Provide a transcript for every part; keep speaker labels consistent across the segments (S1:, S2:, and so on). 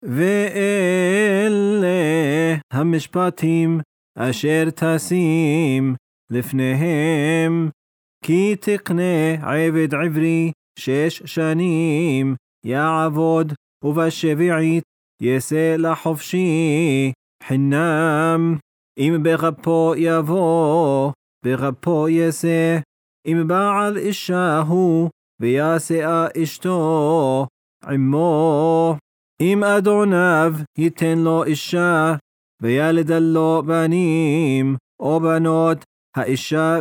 S1: ואלה המשפטים אשר תשים לפניהם, כי תקנה עבד עברי 6 שנים יעבוד, ובשביעית יעשה לחופשי חינם. אם בגפו יבוא, בגפו יעשה, אם בעל אישה הוא, ויעשה אשתו עמו. אם אדוניו ייתן לו אישה, וילד לו בנים או בנות, האישה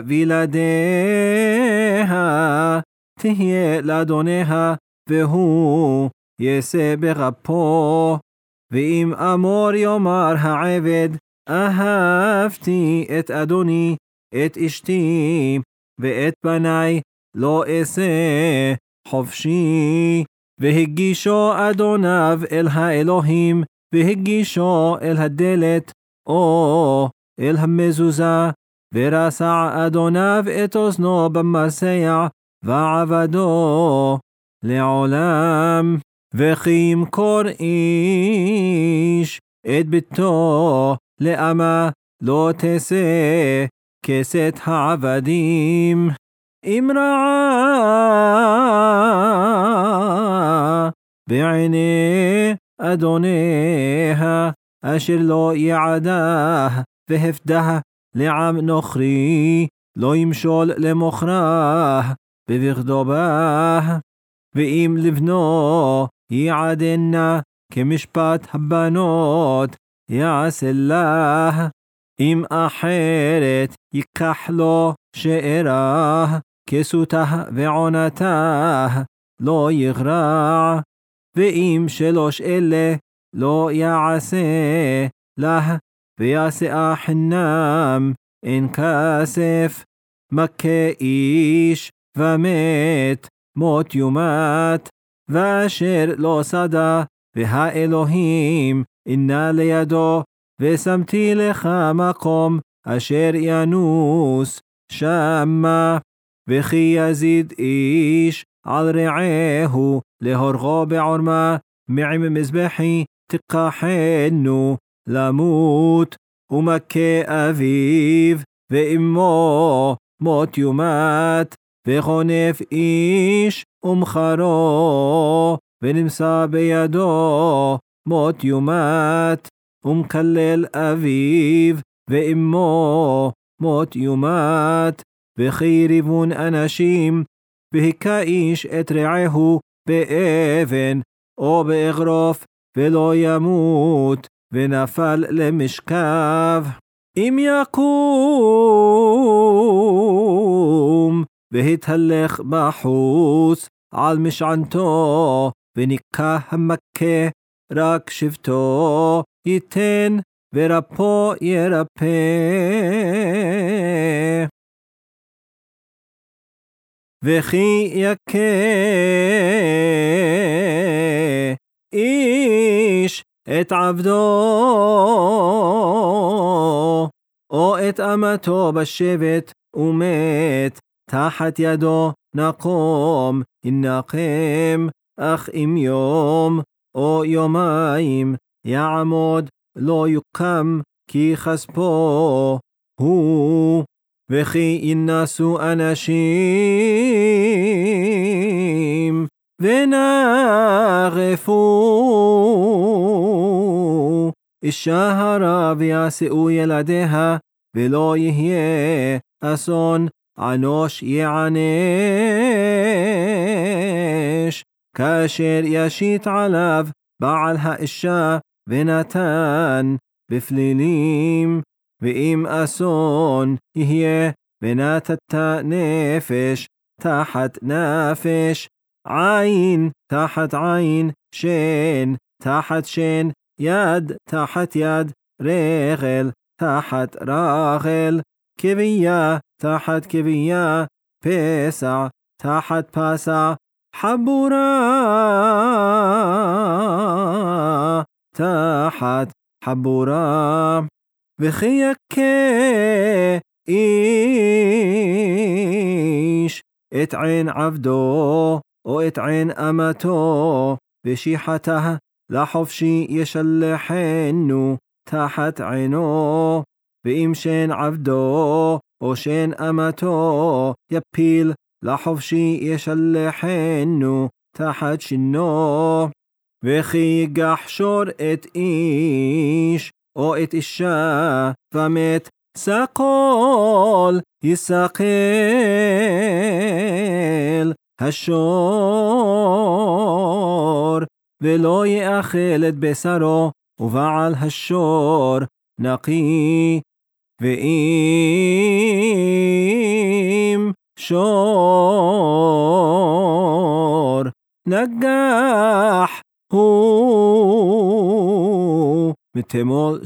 S1: וילדיה תהיה לאדוניה, והוא יעשה בגפו. ואם אמור יאמר העבד, אהבתי את אדוני, את אשתי ואת בניי, לא אעשה חופשי. והגישו אדוניו אל האלוהים, והגישו אל הדלת או אל המזוזה, ורסע אדוניו את אוזנו במרסע, ועבדו לעולם. וכי ימכור איש את ביתו לאמה, לא תעשה כסת העבדים. אם רעה בעיני אדוניה, אשר לא יעדה והפדה לעם נוכרי, לא ימשול למוכרה בבגדו בה. ואם לבנו יעדנה כמשפט הבנות, יעשה לה. אם אחרת ייקח לו שארה, כסותה ועונתה לא יגרע. ואם 3 אלה לא יעשה לה, ויעשה חינם, אין כסף. מכה איש ומת, מות יומת, ואשר לא סדה, והאלוהים אינה לידו, ושמתי לך מקום אשר ינוס שמה. וכי יזיד איש על רעהו להורגו בעורמה, מעם מזבחי תקחנו למות. ומכה אביו ואמו, מות יומת, וחונף איש ומחרו, ונמצא בידו מות יומת. ומקלל אביו ואמו, מות יומת. וכי ריבון אנשים, והכה איש את רעהו באבן או באגרוף, ולא ימות, ונפל למשכב. אם יקום והתהלך בחוץ על משענתו, וניקה המכה, רק שבטו ייתן, ורפו ירפא. וכי יכה איש את עבדו או את אמתו בשבט, ומת תחת ידו, נקום ינקם. אך אם יום או יומיים יעמוד, לא יוקם, כי כספו הוא. וכי ינסו אנשים ונערפו אישה הרה, ויעשאו ילדיה, ולא יהיה אסון, אנוש יענש, כאשר ישית עליו בעל האישה ונתן בפלילים. ואם אסון יהיה, ונתת נפש תחת נפש, עין תחת עין, שן תחת שן, יד תחת יד, רגל תחת רגל, כביה תחת כביה, פסע תחת פסע, חבורה תחת חבורה. וכי יכה איש את עין עבדו או את עין אמתו, ושיחתה לחופשי ישלחנו תחת עינו, ואם שן עבדו או שן אמתו יפיל, לחופשי ישלחנו תחת שינו. וכי ייגח שור את איש או את אישה ומת, סקול יסקל השור, ולא יאכל את בשרו, ובעל השור נקי. ואם שור נגח הוא מתמול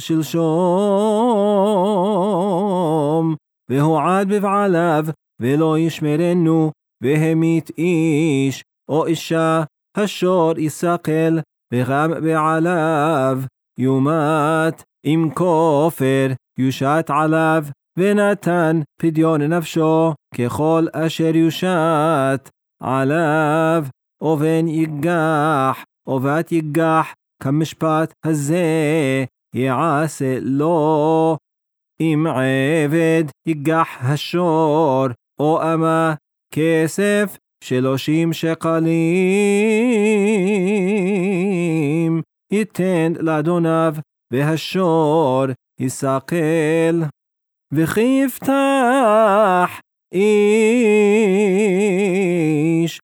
S1: שלשום, והועד בבעליו ולא ישמרנו, והמית איש או אישה, השור יסקל, וגם בעליו יומת. אם כופר יושת עליו, ונתן פדיון נפשו ככל אשר יושת עליו. ובן ייגח או בת ייגח, כמשפט הזה יעשה לו. אם עבד ייגח השור או אמה, כסף 30 שקלים ייתן לאדוניו, והשור יסקל. וכי יפתח איש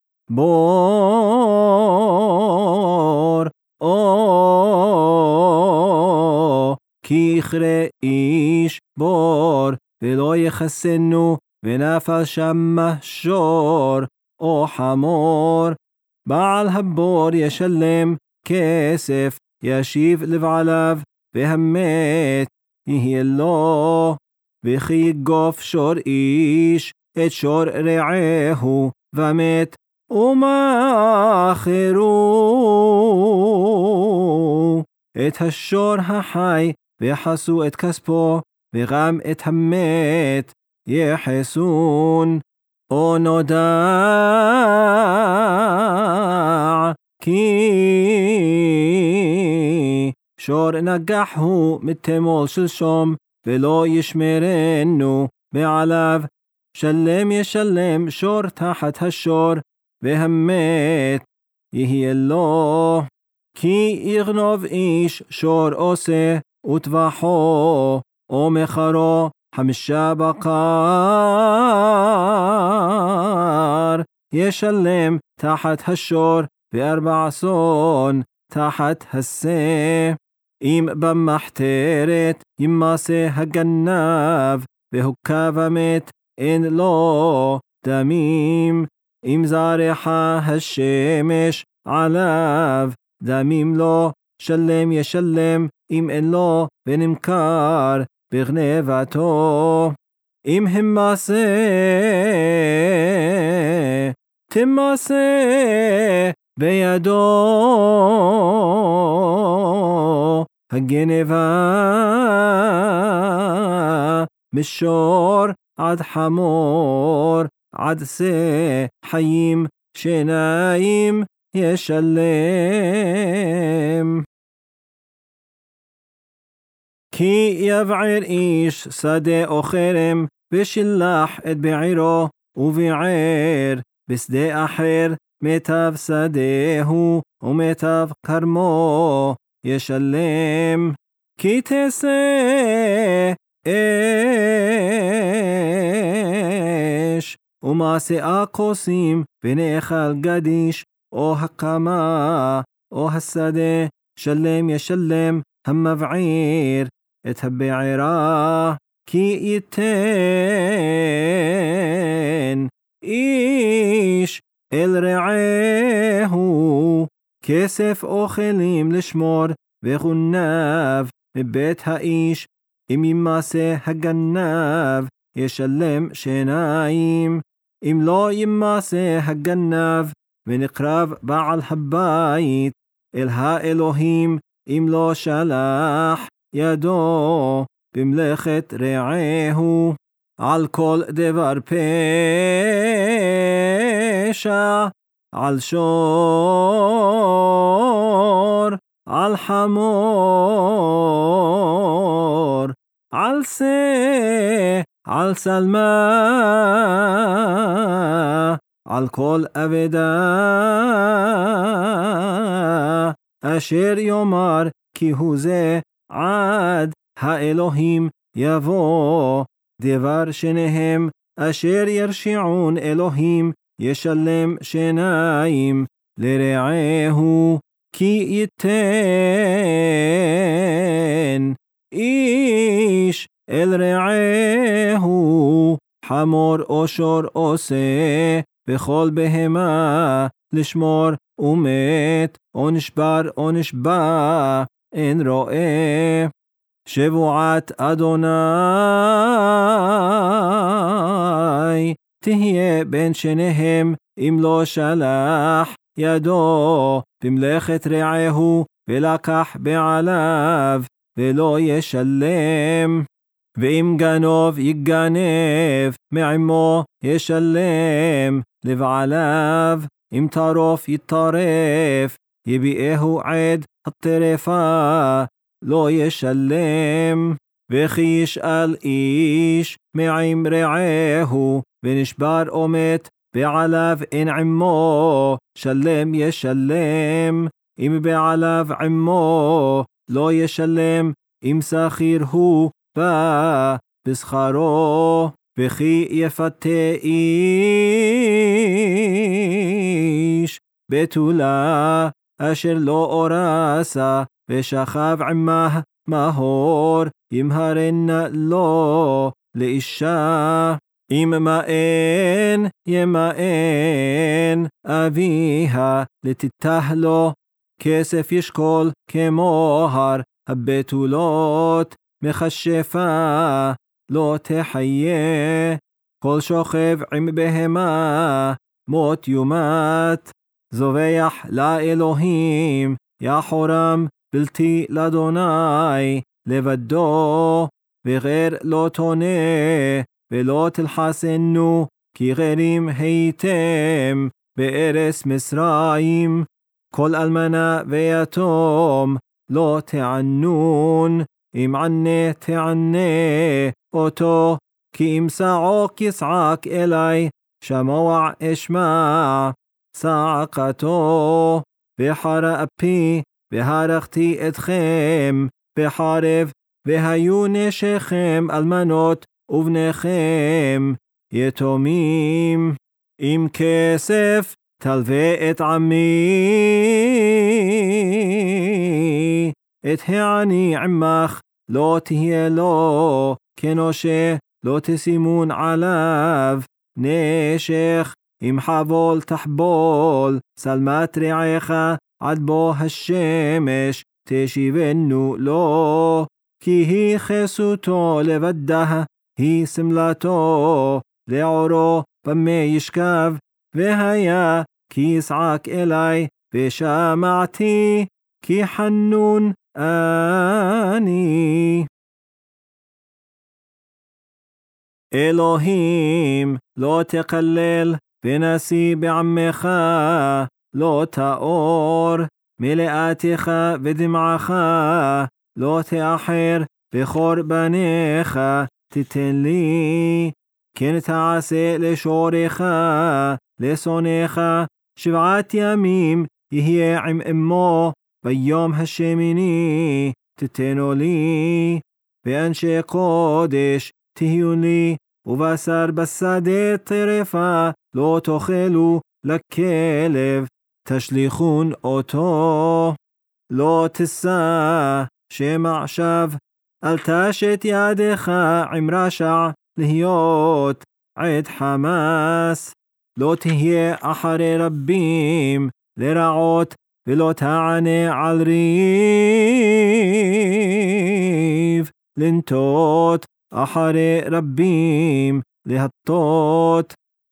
S1: בור, או כי יכרה איש בור ולא יחסנו, ונפל שמה שור או חמור, בעל הבור ישלם כסף, ישיב לבעליו, והמת יהיה לו. וכי יגוף שור איש את שור רעהו ומת, ומאחרו את השור החי ויחסו את כספו, וגם את המת יחסון. או נודע כי שור נגחו מתמול שלשום, ולא ישמרנו בעליו, שלם ישלם שור תחת השור, והמת יהיה לו. כי יגנוב איש שור עושה, וטבחו או מחרו 5 בקר, ישלם תחת השור, ו14 תחת השה. אם במחתרת ימסה הגנב, והוקע ומת, אין לו דמים. אם זרחה השמש עליו, דמים לו, שלם ישלם. אם אין לו, ונמכר בגנבתו. אם המסה תמסה בידו הגנבה, משור עד חמור, עד שא חיים, שניים ישלם. כי יבער איש שדה או חרם, ושלח את בעירו, וביער בשדה אחר, מיטב שדהו ומיטב כרמו ישלם. כי תעשה אש ומעשה כוסים, ונאכל גדיש או הקמה או השדה, שלם ישלם המבעיר את הבעירה. כי ייתן איש אל רעהו כסף אוכלים לשמור, וגונב מבית האיש. אם ימסה הגנב ישלם 2. אם לא ימסה הגנב, ונקרב בעל הבית אל האלוהים, אם לא שלח ידו במלאכת רעהו. על כל דבר פשע, על שור, על חמור, על שא, על שלמה, על כל אבדה, אשר יאמר כי הוא זה עד האלוהים יבוא, דבר שניהם אשר ירשיעון אלוהים ישלם שיניים לרעהו, כי ייתן איש אל רעהו חמור או שור עושה, וכל בהמה לשמור ומת, או נשבר או נשבע אין רואה. שבועת אדוני תהיה בין שניהם, אם לא שלח ידו במלאכת רעהו ולקח בעליו ולא ישלם. ואם גנוב יגנב מעמו ישלם לבעליו, אם טרוף יטרף יביאהו עד הטרפה לא ישלם. וכי ישאל איש מעם רעהו ונשבר או מת בעליו אין עמו, שלם ישלם. אם בעליו עמו לא ישלם, אם שכיר הוא בא בשכרו. וכי יפתה איש בתולה אשר לא אורסה ושכב עמה מהור, ימהרנה לו לאישה. אם מאן ימאן אביה לתיתח לו, כסף ישקול כמוהר הבתולות, מכשפה לא תחיה. כל שוכב עם בהמה מות יומת, זובח לאלוהים יחורם בלתי לאדוני לבדו. וגר לא תונה ולא תלחסנו, כי גרים הייתם בארץ מצרים. כל אלמנה ויתום לא תענון, אם ענה תענה אותו, כי אם צעוק יצעק אלי, שמוע אשמע צעקתו. בחר אפי והרגתי אתכם בחרב, והיו נשיכם אלמנות ובניכם יתומים. אם כסף תלווה את עמי, את העני עמך לא תהיה לו כנושה, לא תשימון עליו נשך. אם חבול תחבול שלמת רעך, עד בוא השמש תשיבנו לו. כי היא חסותו לבדה, היא סמלתו לעורו במה ישכב. והיה כי יצעק אלי ושמעתי, כי חנון אני. אלוהים לא תקלל, ונשיא בעמך לא תאור. מלאתך ודמעך לא תאחר, בכור בניך תיתן לי. כן תעשה לשורך לשונך, 7 ימים יהיה עם אמו, ביום השמיני תתנו לי. ואנשי קודש תהיו לי, ובשר בשדה טרפה לא תאכלו לכלב, תשליכון אותו. לא תשא שמע שווא, אל תשת ידך עם רשע להיות עד חמאס. לא תהיה אחרי רבים לרעות, ולא תענה על ריב לנטות אחרי רבים להטות.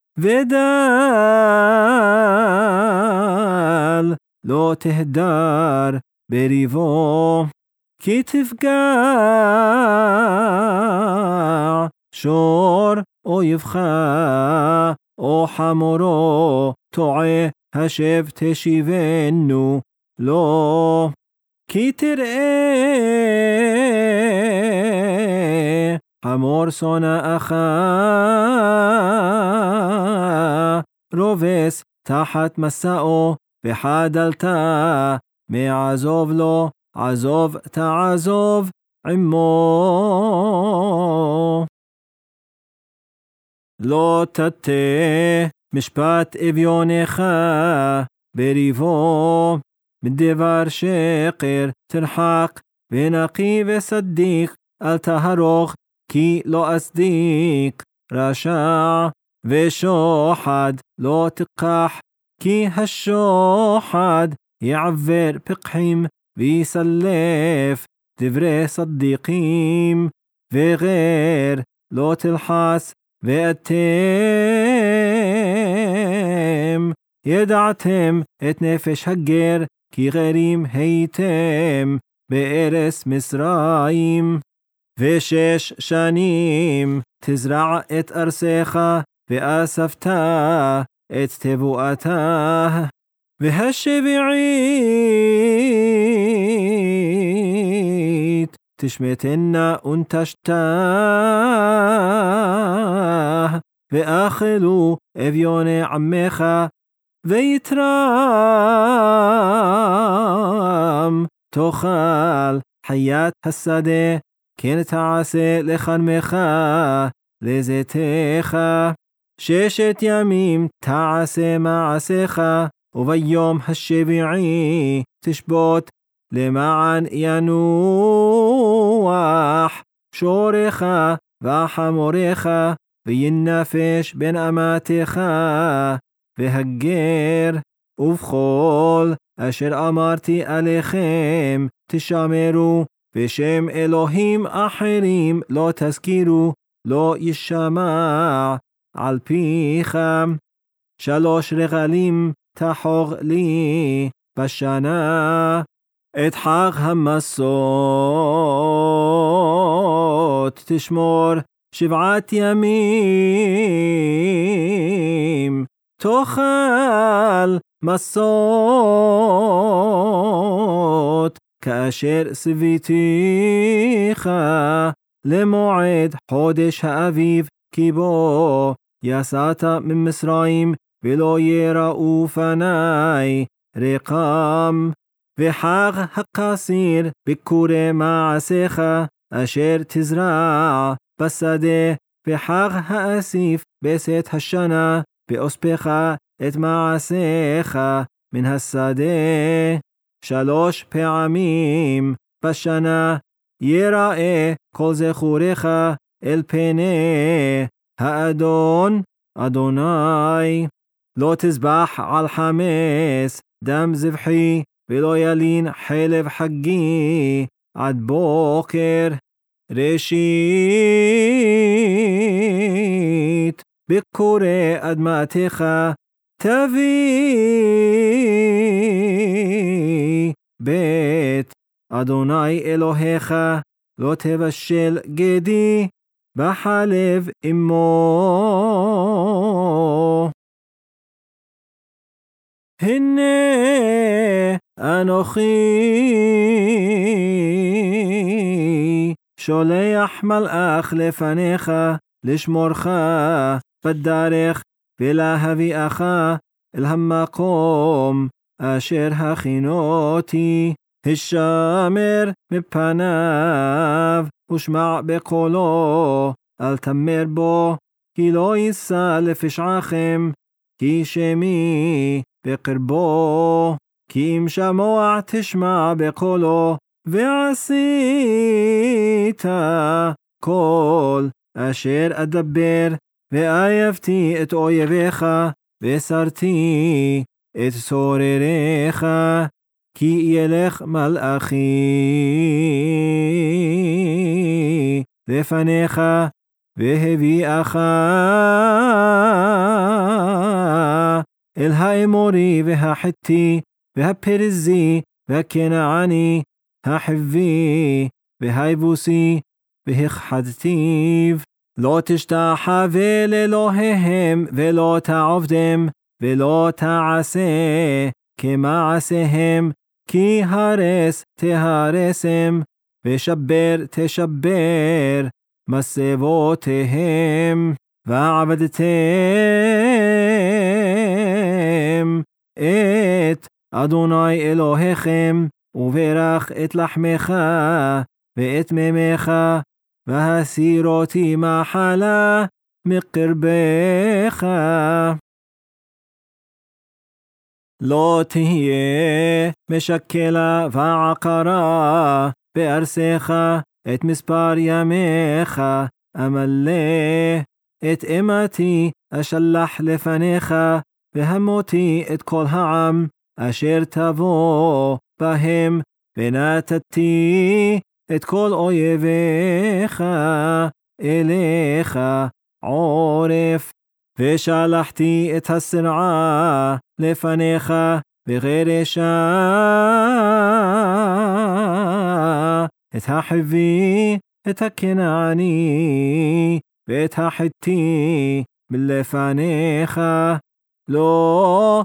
S1: ודל לא תהדר בריבו, כי תפגע שור אויבך, או חמורו טועה השב תשיבנו לו. כי תראה חמור שונאך רובס תחת מסעו וחדלת מעזוב לו עזוב תעזוב עמו. לא תטה משפט אביונך בריבו מדבר שקר תרחק ונקי וסדיק אל תהרוך כי לא אצדיק רשע ושוחד לא תקח כי השוחד יעבר פקחים ויסלף דברי צדיקים וגר לא תלחס ואתם ידעתם את נפש הגר כי גרים הייתם בארץ מצרים 6 שנים תזרע את ארצך ואספת את תבואתה והשביעית תשמטנה ונטשתה ואכלו אביוני עמך ויתרם תאכל חיית השדה כן תעשה לחנמך לזיתך 6 ימים תעשה מעשיך וביום השביעי תשבות למען ינוח שורך וחמורך וינפש בן אמתך והגר ובכל אשר אמרתי עליכם תשמרו בשם אלוהים אחרים לא תזכירו לא ישמע על פיך 3 רגלים תחוג לי בשנה את חג המסות תשמור 7 ימים תאכל מסות כאשר סביתיך למועד חודש האביב כי בו יצאת ממצרים ולא יראו פני רקם וחג הקציר ביקורי מעשיך אשר תזרע בשדה וחג האסיף בצאת השנה באוספך את מעשיך מן השדה 3 פעמים בשנה יראה כל זכורך אל פני האדון אדוני לא תזבח על חמץ דם זבחי ולא ילין חלב חגי עד בוקר ראשית בקורי אדמתך תביא בית אדוני אלוהיך לא תבשל גדי בחלב אמו. הנה אנוכי שולח מלאך לפניך לשמורך בדרך ולהביאך אל המקום אשר הכינותי השמר מפניו ושמע בקולו אל תמר בו כי לא יישא לפשעכם כי שמי בקרבו כי אם שמוע תשמע בקולו ועשית כל אשר אדבר ואייבתי את אויביך וסרתי את סורריך כי ילך מלאכי לפניך והביאך אל האמורי והחיתי והפריזי והכנעני החיבי והיבוסי והכחדתיו לא תשתחווה לאלוהיהם ולא תעבדם ולא תעשה כמעשיהם כי הרס תהרסם, ושבר תשבר מסבותיהם, ועבדתם את אדוני אלוהיכם, וברך את לחמך ואת מימיך, והסירותי מחלה מקרבך. לא תהיה משקלה ועקרה בארצך את מספר ימיך, אמלא את אמתי אשלח לפניך, והמותי את כל העם אשר תבוא בהם, ונתתי את כל אויביך אליך עורף, ושלחתי את השנאה לפניך וחרשה, את החבי, את הכנעני, ואת החיתי מלפניך. לא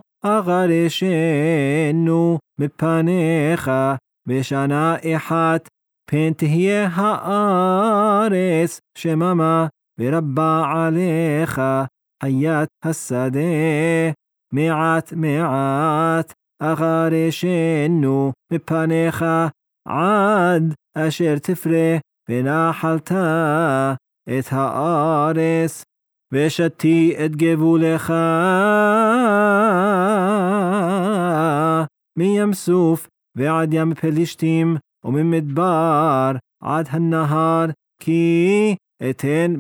S1: אגרשנו מפניך בשנה אחת, פן תהיה הארץ שממה, ורבה עליך חיית השדה. מעט מעט אגרשנו מפניך, עד אשר תפרה ונחלת את הארץ, ושתי את גבולך מים סוף ועד ים פלישתים, וממדבר עד הנהר, כי אתן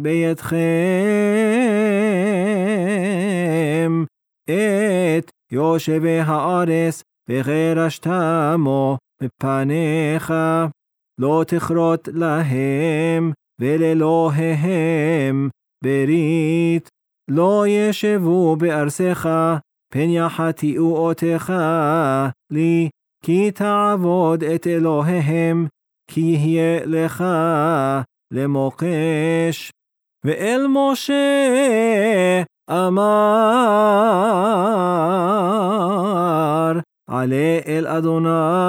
S1: בידכם את יושבי הארץ, וחרשתמו מפניך. לא תכרות להם ולאלוהיהם ברית, לא ישבו בארצך, פן יחתיאו אותך לי, כי תעבוד את אלוהיהם, כי יהיה לך למוקש. ואל משה אמר, עלה אל אדוני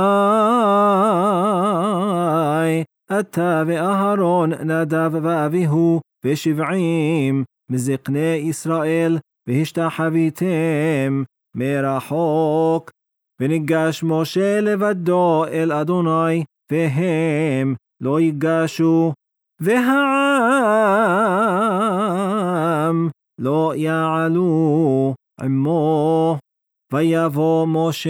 S1: אתה ואהרון נדב ואביהו ו70 מזקני ישראל, והשתחוויתם מרחוק. וניגש משה לבדו אל אדוני, והם לא ייגשו, והעם לא יעלו עמו. ויבוא משה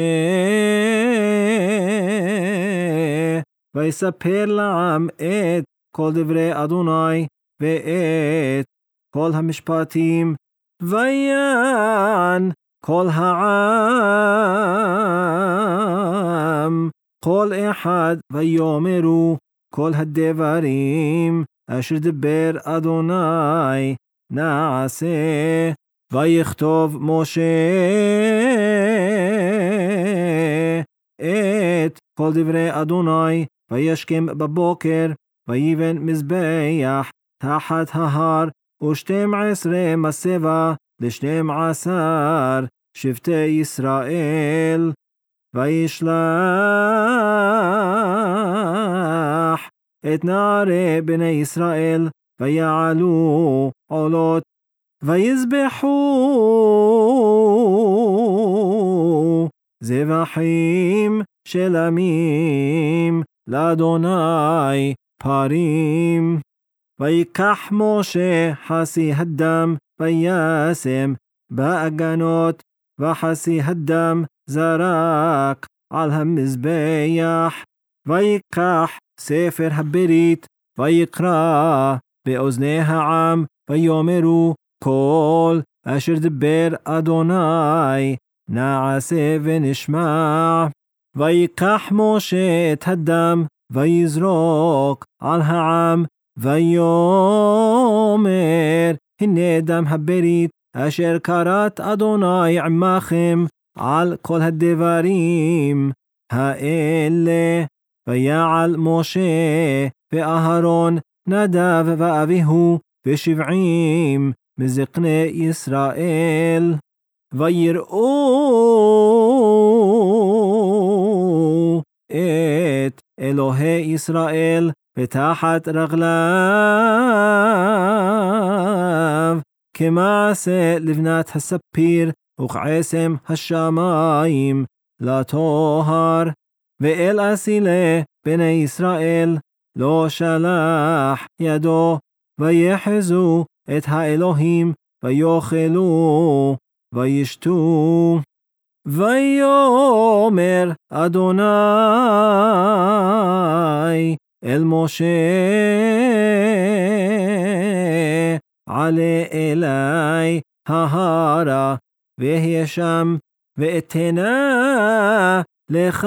S1: ויספר לעם את כל דברי אדוני ואת כל המשפטים. ויען כל העם כל אחד, ויאמרו כל הדברים אשר דבר אדוני נעשה. ויכתוב משה את כל דברי אדוני, וישכם בבוקר, ויבן מזבח תחת ההר, ו12 מסבה ל12 שבטי ישראל. וישלח את נערי בני ישראל, ויעלו עולות, ויזבחו זבחים שלמים לאדוני פרים. ויקח משה חסי הדם, וישם באגנות, וחסי הדם זרק על המזבח. ויקח ספר הברית, ויקרא באוזני העם, ויאמרו כל אשר דבר אדוני נעשה ונשמע. ויקח משה את הדם, ויזרוק על העם, ויאמר הנה דם הברית אשר כרת אדוני עמכם על כל הדברים האלה. ויעל משה ואהרון נדב ואביהו ו70 מזקני ישראל. ויראו את אלוהי ישראל ותחת רגליו, כמעשה לבנת הספיר וכעשם השמיים לטוהר. ואל אסילי בני ישראל לא שלח ידו, ויחזו את האלוהים ויאכלו וישתו. ויאמר אדוני אל משה, עלה אלי ההרה והיה שם, ואתנה לך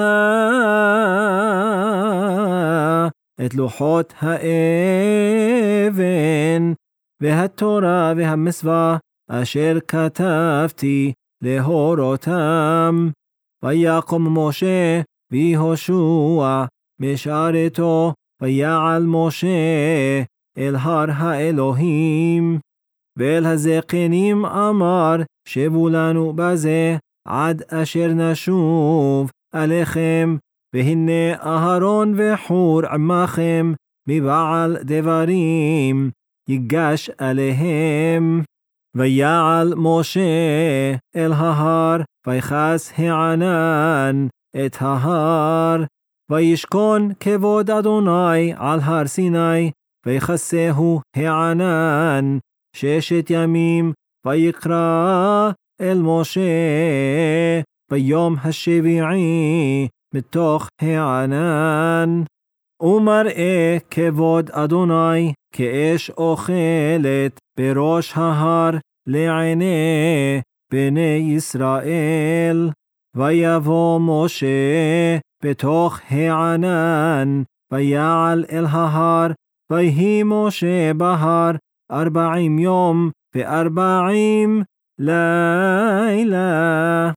S1: את לוחות האבן והתורה והמצווה אשר כתבתי להורותם. ויקום משה ויהושע משרתו, ויעל משה אל הר האלוהים. ואל הזקנים אמר, שבו לנו בזה עד אשר נשוב עליכם, והנה אהרון וחור עמכם מבעל דברים, ייגש עליהם. ויעל משה אל ההר, ויכס הענן את ההר, וישכון כבוד אדוני על הר סיני, ויכסהו הענן 6 ימים. ויקרא אל משה ביום השביעי מתוך הענן, ומראה כבוד אדוני כאש אוכלת בראש ההר לעיני בני ישראל. ויבוא משה בתוך הענן, ויעל אל ההר, ויהי משה בהר 40 יום ו40 לילה.